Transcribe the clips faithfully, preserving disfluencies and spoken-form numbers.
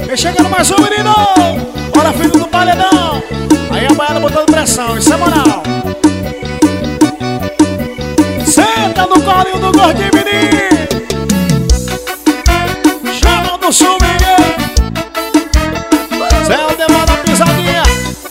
E chegando mais um menino. Olha, filho do paredão. Aí a baiana botando pressão, isso é moral. Senta no colinho do gordinho, menino. Chama do sul, Miguel. Zé o demônio da pisadinha.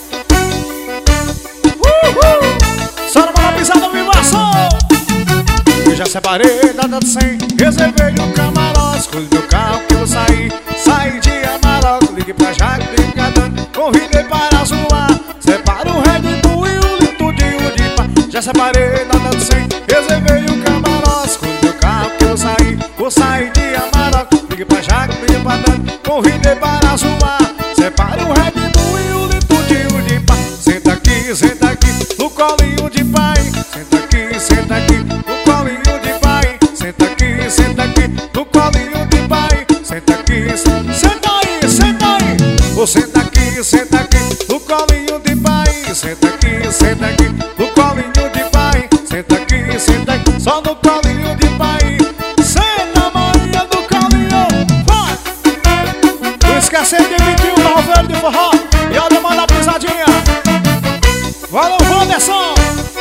Uhul. Só não vai pisar no vivação. Eu já separei, nada de cem. Reservei um camarote, escolhi meu carro que eu saí. Saí de Amarok, ligue pra Jaque, ligue Catano. Convidei para zoar. Separa o Red Bull e o litudinho de pá. Já separei, nada de cem. Reservei um camarote, escolhi meu carro que eu saí. Vou sair de Amarok, ligue pra Jaque, ligue pra Catano. Convidei para zoar. Separa o Red Bull e o litudinho de pá. Senta aqui, senta aqui, no colinho de pai. Senta aqui, senta aqui, no colinho de pai. Senta aqui, senta aqui, no colinho de pai. Senta aqui, senta aí, senta aí. Vou sentar aqui, senta aqui, no colinho de pai. Senta aqui, senta aqui, no colinho de pai. Senta aqui, senta aqui, só no colinho de pai. Senta, Maria do colinho, vai! Não esquece de emitir o Valverde de forró. E olha, manda a pisadinha. Valeu, Wanderson.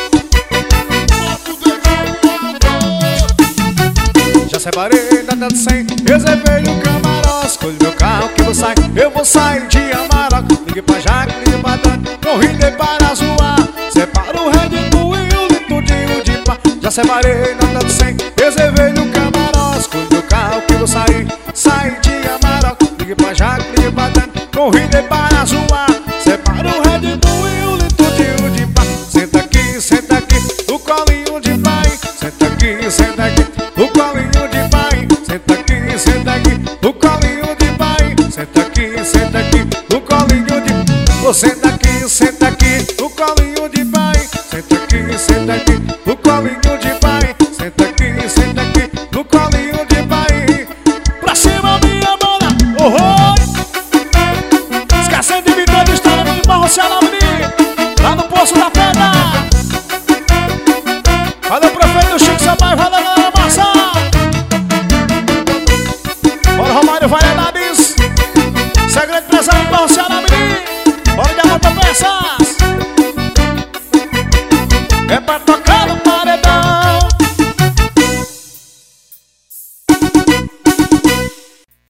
Já separei, nada de cem. Reservei um camarote, escolhi meu carro que vou sair. Eu vou sair de Amarok, ligue pra Jaque, ligue pra Dani. Convidei para zoar. Separa o Red Bull e o litudinho de pá. Já separei, nada de cem. Reservei um camarote, escolhi meu carro que vou sair. Saí de Amarok, ligue pra Jaque, ligue pra Dani. Convidei para zoar. Separa o Red Bull e o litudinho de pá. Senta aqui, senta aqui, no colinho de pai. Senta aqui, senta aqui, no colinho de pai. Senta aqui, senta aqui, no colinho de pai. Senta aqui, senta aqui, no colinho de... Vou sentar aqui.